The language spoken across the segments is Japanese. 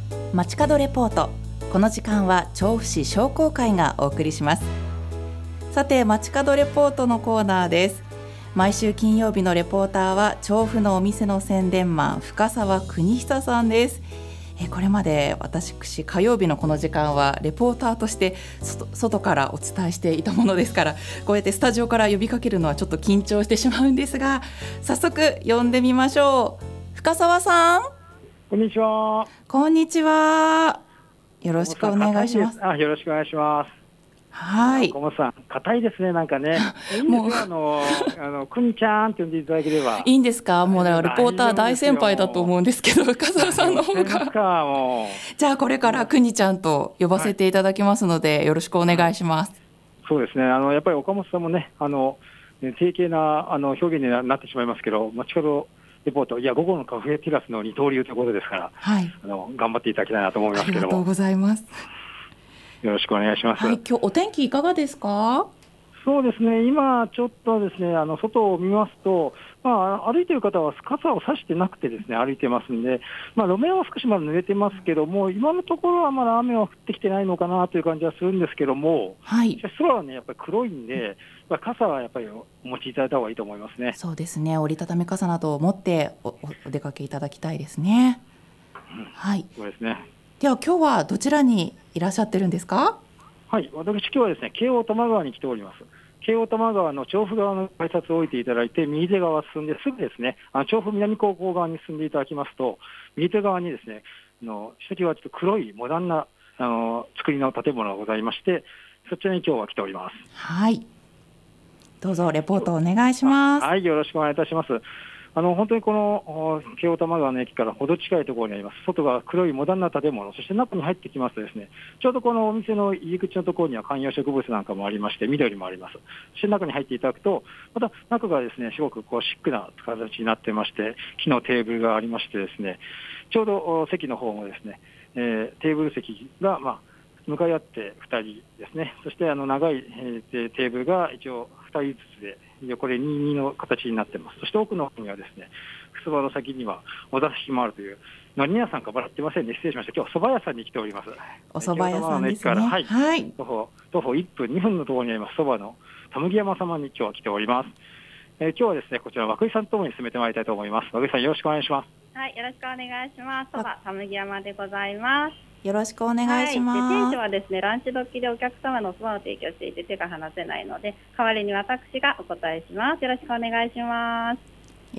街角レポート。この時間は調布市商工会がお送りします。さて、街角レポートのコーナーです。毎週金曜日のレポーターは調布のお店の宣伝マン、深澤邦久さんです。これまで私火曜日のこの時間はレポーターとして外からお伝えしていたものですから、こうやってスタジオから呼びかけるのはちょっと緊張してしまうんですが、早速呼んでみましょう。深澤さん、 こんにちは。 こんにちは。よろしくお願いします。 よろしくお願いします。 はい。 小本さん、硬いですね、なんかね。いいんですよ、くにちゃんって呼んでいただければ。 いいんですか？もうレポーター大先輩だと思うんですけど、深澤さんの方が。 もうじゃあこれからくにちゃんと呼ばせていただきますので、よろしくお願いします。 そうですね。やっぱり岡本さんもね、定型な表現になってしまいますけど、街角レポート、午後のカフェテラスの二刀流ということですから、 はい、 頑張っていただきたいなと思いますけども。 ありがとうございます。 よろしくお願いします。 はい、今日お天気いかがですか？ そうですね、今ちょっとですね、外を見ますと、歩いている方は傘を差してなくてですね、歩いてますんで、路面は少しまだ濡れてますけども、今のところはまだ雨は降ってきてないのかなという感じはするんですけども、 はい、 空はね、やっぱり黒いんで、傘はやっぱりお持ちいただいた方がいいと思いますね。 そうですね、折りたたみ傘などを持ってお出かけいただきたいですね。はい、 そうですね。 では今日はどちらにいらっしゃってるんですか？ はい、私今日はですね、京王多摩川に来ております。京王多摩川の調布側の改札を置いていただいて、右手側進んですぐですね、調布南高校側に進んでいただきますと、右手側にですね、ひときわちょっと黒いモダンな作りの建物がございまして、そちらに今日は来ております。 はい、どうぞレポートお願いします。 はい、よろしくお願いいたします。本当にこの京王多摩川の駅からほど近いところにあります。外が黒いモダンな建物、そして中に入ってきますとですね、ちょうどこのお店の入り口のところには観葉植物なんかもありまして、緑もあります。そして中に入っていただくと、また中がですね、すごくシックな形になっていまして、木のテーブルがありましてですね、ちょうど席の方もですね、テーブル席が向かい合って2人ですね、そして長いテーブルが一応2人ずつで、横で22の形になっています。そして奥の方にはですね、襖の先にはお座敷もあるという、何屋さんか笑ってませんね、失礼しました。今日は蕎麦屋さんに来ております。 お蕎麦屋さんですね。 はい、 はい、 徒歩1分2分のところにあります蕎麦のたむぎ山様に今日は来ております。今日はですね、こちら和久井さんとともに進めてまいりたいと思います。和久井さん、よろしくお願いします。 はい、よろしくお願いします。蕎麦たむぎ山でございます。 よろしくお願いします。 はい、で店長はですね、ランチ時でお客様のお蕎麦を提供していて手が離せないので、代わりに私がお答えします。よろしくお願いします。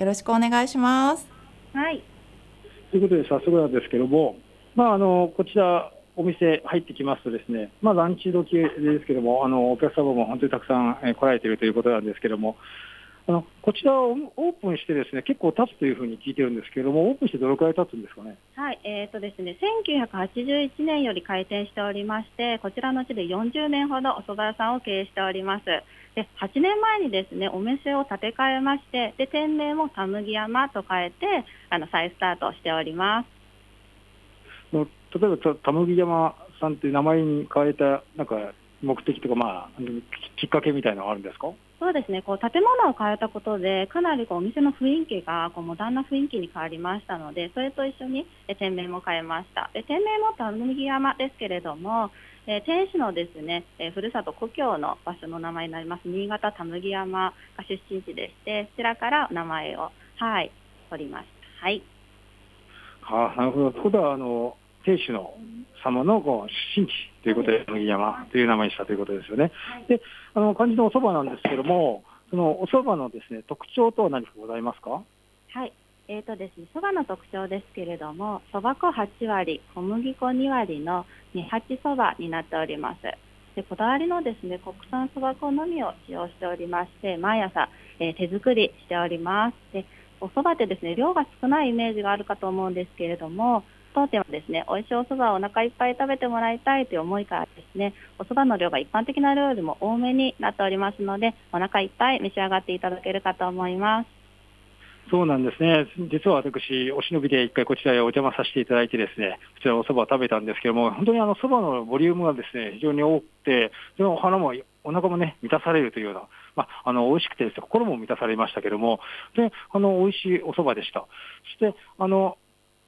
よろしくお願いします。 はい。 ということで早速なんですけども、こちらお店入ってきますとですね、ランチ時ですけども、お客様も本当にたくさん来られているということなんですけども、こちらをオープンしてですね、結構経つというふうに聞いてるんですけれども、オープンしてどのくらい経つんですかね。 はい、ですね、1981年より開店しておりまして、こちらの地で40年ほどお蕎麦屋さんを経営しております。で、8年前にですね、お店を建て替えまして、で、店名もたむぎ山と変えて、再スタートしております。 例えばたむぎ山さんという名前に変えたなんか目的とか、きっかけみたいなのがあるんですか？ そうですね、建物を変えたことでかなりお店の雰囲気がモダンな雰囲気に変わりましたので、それと一緒に店名も変えました。で、店名もたむぎ山ですけれども、店主のですね、ふるさと故郷の場所の名前になります新潟たむぎ山が出身地でして、こちらから名前を取りました。はい。 なるほど。ということは店主の様の出身地ということで、たむぎ山という名前にしたということですよね。はい、で、漢字のお蕎麦なんですけども、そのお蕎麦のですね、特徴とは何かございますか？ はい。ですね、蕎麦の特徴ですけれども、蕎麦粉8割、小麦粉2割の二八蕎麦になっております。で、こだわりのですね、国産蕎麦粉のみを使用しておりまして、毎朝、手作りしております。で、お蕎麦ってですね、量が少ないイメージがあるかと思うんですけれども、当店はですね、美味しいお蕎麦をお腹いっぱい食べてもらいたいという思いからですね、お蕎麦の量が一般的な量よりも多めになっておりますので、お腹いっぱい召し上がっていただけるかと思います。 そうなんですね。実は私、お忍びで一回こちらへお邪魔させていただいてですね、こちらお蕎麦を食べたんですけども、本当に蕎麦のボリュームがですね、非常に多くて、そのお腹もね、満たされるというような、美味しくてですね、心も満たされましたけども、で、美味しいお蕎麦でした。そして、こ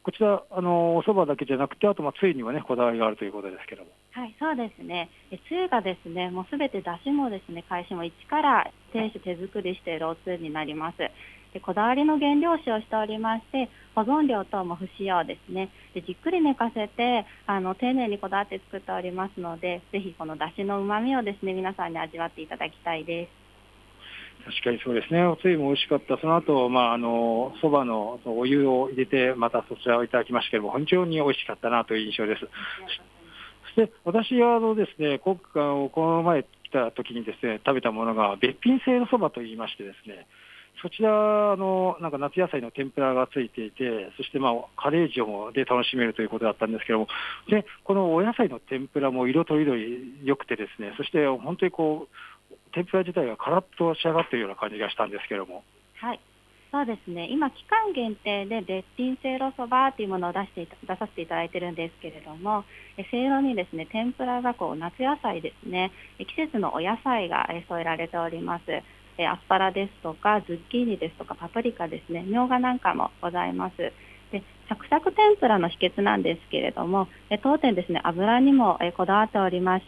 こちらお蕎麦だけじゃなくて、あとつゆにはねこだわりがあるということですけども。 はい、そうですね。つゆがですね、もうすべて出汁もですね、返しも一から店主手作りしているおつゆになります。で、こだわりの原料を使用しておりまして、保存料等も不使用ですね。で、じっくり寝かせて丁寧にこだわって作っておりますので、ぜひこの出汁の旨味をですね、皆さんに味わっていただきたいです。 確かにそうですね。おつゆも美味しかった。その後、蕎麦のお湯を入れてまたそちらをいただきましたけども、非常に美味しかったなという印象です。そして私はですね、この前来た時にですね、食べたものがべっぴんせいろそばといいましてですね、そちらなんか夏野菜の天ぷらがついていて、そしてカレー塩で楽しめるということだったんですけども、でこのお野菜の天ぷらも色とりどり良くてですね、そして本当に天ぷら自体がカラッと仕上がっているような感じがしたんですけども。 はい、そうですね。今期間限定でべっぴんせいろそばというものを出させていただいているんですけれども、せいろにですね、天ぷらが夏野菜ですね、季節のお野菜が添えられております。アスパラですとかズッキーニですとかパプリカですね、みょうがなんかもございます。で、サクサク天ぷらの秘訣なんですけれども、当店ですね、油にもこだわっておりまして、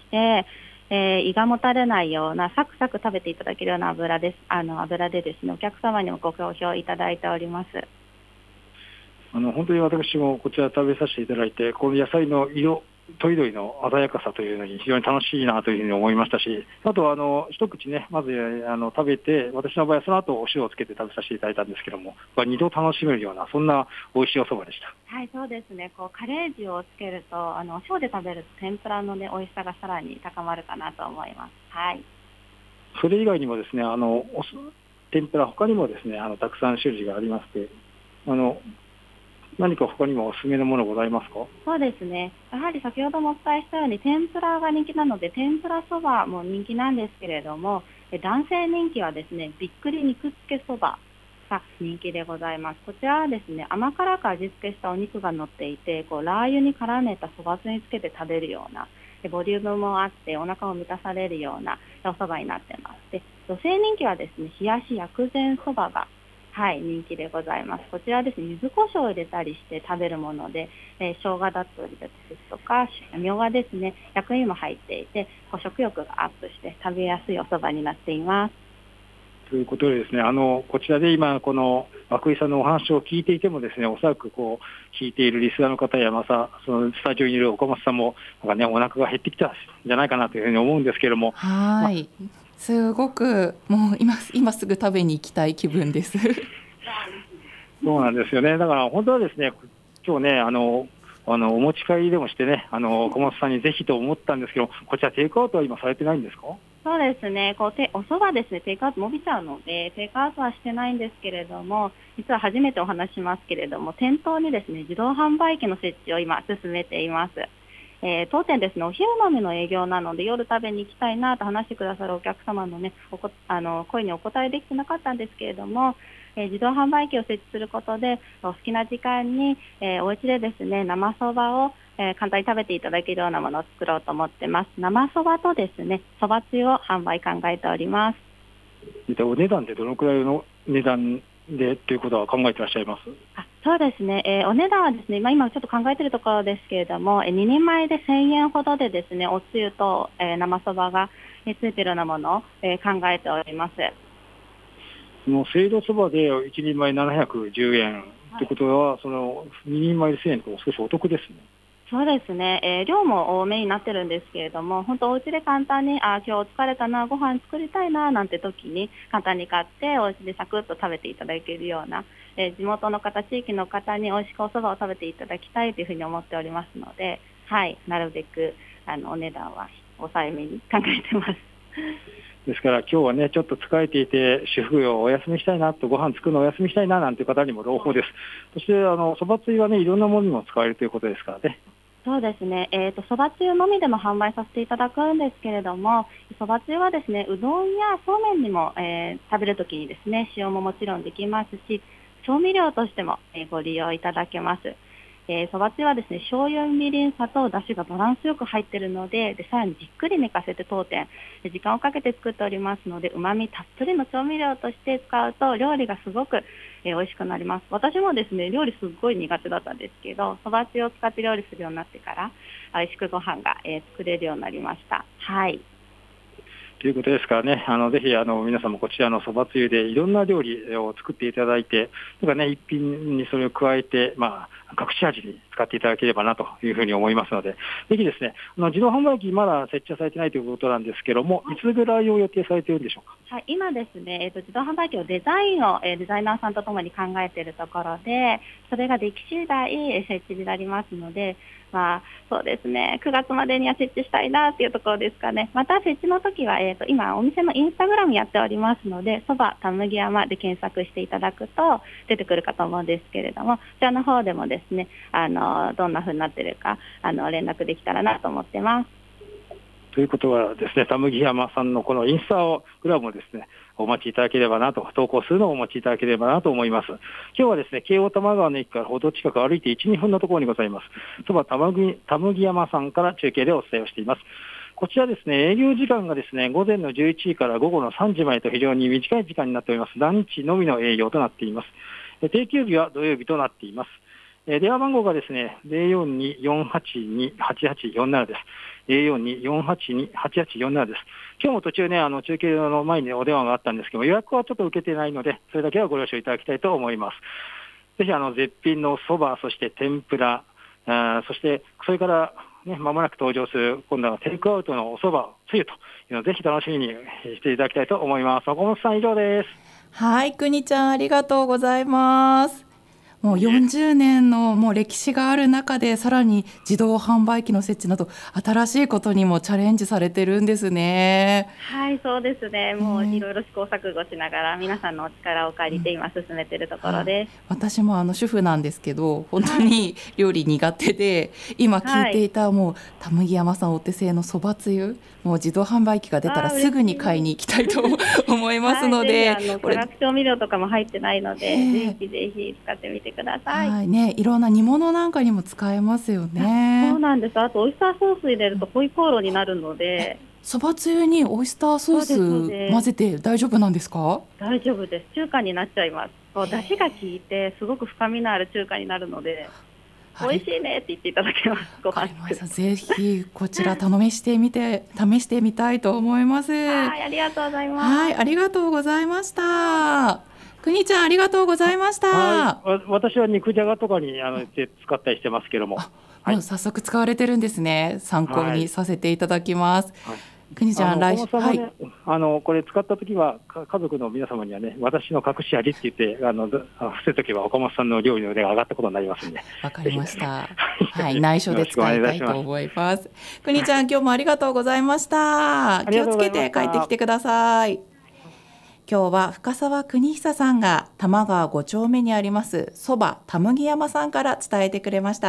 胃がもたれないようなサクサク食べていただけるような油です。油でですね、お客様にもご好評いただいております。 本当に私もこちら食べさせていただいて、この野菜の色とりどりの鮮やかさというのに非常に楽しいなというふうに思いましたし、あと一口ね、まず食べて、私の場合はその後お塩をつけて食べさせていただいたんですけども、二度楽しめるようなそんな美味しいお蕎麦でした。 はい、そうですね。カレー塩をつけるとお塩で食べると天ぷらのね、美味しさがさらに高まるかなと思います。はい。 それ以外にもですね、天ぷら他にもですね、たくさん種類がありまして、何か他にもおすすめのものございますか？ そうですね。やはり先ほどもお伝えしたように天ぷらが人気なので、天ぷらそばも人気なんですけれども、男性人気はですね、びっくり肉付けそばが人気でございます。こちらはですね、甘辛く味付けしたお肉が乗っていて、ラー油に絡めたそばつゆにつけて食べるような、ボリュームもあってお腹を満たされるようなおそばになっています。で、女性人気はですね、冷やし薬膳そばが人気でございます。こちらですね、柚子胡椒を入れたりして食べるもので、生姜だったりですとか、みょうがですね、薬味も入っていて、食欲がアップして食べやすいお蕎麦になっています。 ということでですね、こちらで今この涌井さんのお話を聞いていてもですね、おそらく聞いているリスナーの方やそのスタジオにいる岡本さんもお腹が減ってきたんじゃないかなというふうに思うんですけれども。 はい。すごくもう今すぐ食べに行きたい気分です。 そうなんですよね。だから本当はですね、今日ねお持ち帰りでもしてね、岡本さんにぜひと思ったんですけど、こちらテイクアウトは今されてないんですか？ そうですね。お蕎麦ですね、テイクアウト伸びちゃうのでテイクアウトはしてないんですけれども、実は初めてお話しますけれども、店頭にですね、自動販売機の設置を今進めています。当店ですね、お昼飲みの営業なので夜食べに行きたいなと話してくださるお客様のね、声にお答えできてなかったんですけれども、自動販売機を設置することでお好きな時間に、お家でですね、生そばを、簡単に食べていただけるようなものを作ろうと思ってます。生そばとですね、そばつゆを販売考えております。 お値段でどのくらいの値段でということは考えていらっしゃいます？ そうですね、お値段はですね、今ちょっと考えているところですけれども、2人前で1000円ほどでですね、おつゆと、生そばがついているようなものを、考えております。 そのせいろそばで1人前710円ということは、その2人前で1000円と少しお得ですね。 そうですね、量も多めになってるんですけれども、本当お家で簡単に今日疲れたな、ご飯作りたいななんて時に簡単に買ってお家でサクッと食べていただけるような、地元の方、地域の方に美味しくお蕎麦を食べていただきたいというふうに思っておりますので、なるべくお値段は抑えめに考えてます。 ですから今日はね、ちょっと疲れていて主婦をお休みしたいなと、ご飯作るのをお休みしたいななんていう方にも朗報です。そしてそばつゆはね、いろんなものにも使えるということですからね。 そうですね、そばつゆのみでも販売させていただくんですけれども、そばつゆはですね、うどんやそうめんにも、食べるときにですね、使用ももちろんできますし、調味料としても、ご利用いただけます。 そばつゆはですね、醤油、みりん、砂糖、だしがバランスよく入っているので、さらにじっくり寝かせて当店時間をかけて作っておりますので、旨味たっぷりの調味料として使うと料理がすごく美味しくなります。私もですね、料理すっごい苦手だったんですけど、そばつゆを使って料理するようになってから美味しくご飯が作れるようになりました。はい。 ということですからね、ぜひ皆さんもこちらのそばつゆでいろんな料理を作っていただいて、一品にそれを加えて、隠し味に使っていただければなというふうに思いますので、ぜひですね、自動販売機まだ設置はされてないということなんですけども、いつぐらいを予定されているんでしょうか。 はい、今ですね、自動販売機のデザインをデザイナーさんとともに考えているところで、それができ次第設置になりますので、そうですね、9月までには設置したいなというところですかね。また設置の時は、今お店のインスタグラムやっておりますので、そばたむぎ山で検索していただくと出てくるかと思うんですけれども、こちらの方でもですね、どんな風になっているか連絡できたらなと思ってます。 ということはですね、たむぎ山さんのこのインスタグラムをですね、お待ちいただければなと、投稿するのをお待ちいただければなと思います。今日はですね、京王多摩川の駅からほど近く歩いて1、2分のところにございます。そばたむぎ山さんから中継でお伝えをしています。こちらですね、営業時間がですね、午前の11時から午後の3時までと非常に短い時間になっております。ランチのみの営業となっています。定休日は土曜日となっています。電話番号がですね、042-482-8847 です。042-482-8847 です。今日も途中ね、中継の前にお電話があったんですけども、予約はちょっと受けていないので、それだけはご了承いただきたいと思います。ぜひ絶品のそば、そして天ぷら、そしてそれからね、間もなく登場する今度はテイクアウトのおそばつゆというのをぜひ楽しみにしていただきたいと思います。岡本さん、以上です。 はい、くにちゃんありがとうございます。もう40年のもう歴史がある中で、さらに自動販売機の設置など新しいことにもチャレンジされてるんですね。 はい、そうですね。もういろいろ試行錯誤しながら皆さんのお力を借りて今進めているところです。 私も主婦なんですけど、本当に料理苦手で、今聞いていたもうたむぎ山さんお手製のそばつゆ、もう自動販売機が出たらすぐに買いに行きたいと思いますので、 化学調味料とかも入ってないので、ぜひぜひ使ってみてください。 はいね、いろんな煮物なんかにも使えますよね。 そうなんです。あとオイスターソース入れるとホイコーローになるので。 そばつゆにオイスターソース混ぜて大丈夫なんですか？ 大丈夫です。中華になっちゃいます。出汁が効いてすごく深みのある中華になるので、美味しいねって言っていただけます。ご飯ぜひこちら試してみたいと思います。 はい、ありがとうございます。 はい、ありがとうございました。くにちゃんありがとうございました。 はい、私は肉じゃがとかに使ったりしてますけども、 もう早速使われてるんですね。参考にさせていただきます。くにちゃん来週、 これ使ったときは家族の皆様にはね、私の隠し味って言って伏せとけば岡本さんの料理の腕が上がったことになりますんで。 わかりました。はい、内緒で使いたいと思います。くにちゃん今日もありがとうございました。気をつけて帰ってきてください。今日は深澤邦久さんが多摩川5丁目にありますそばたむぎ山さんから伝えてくれました。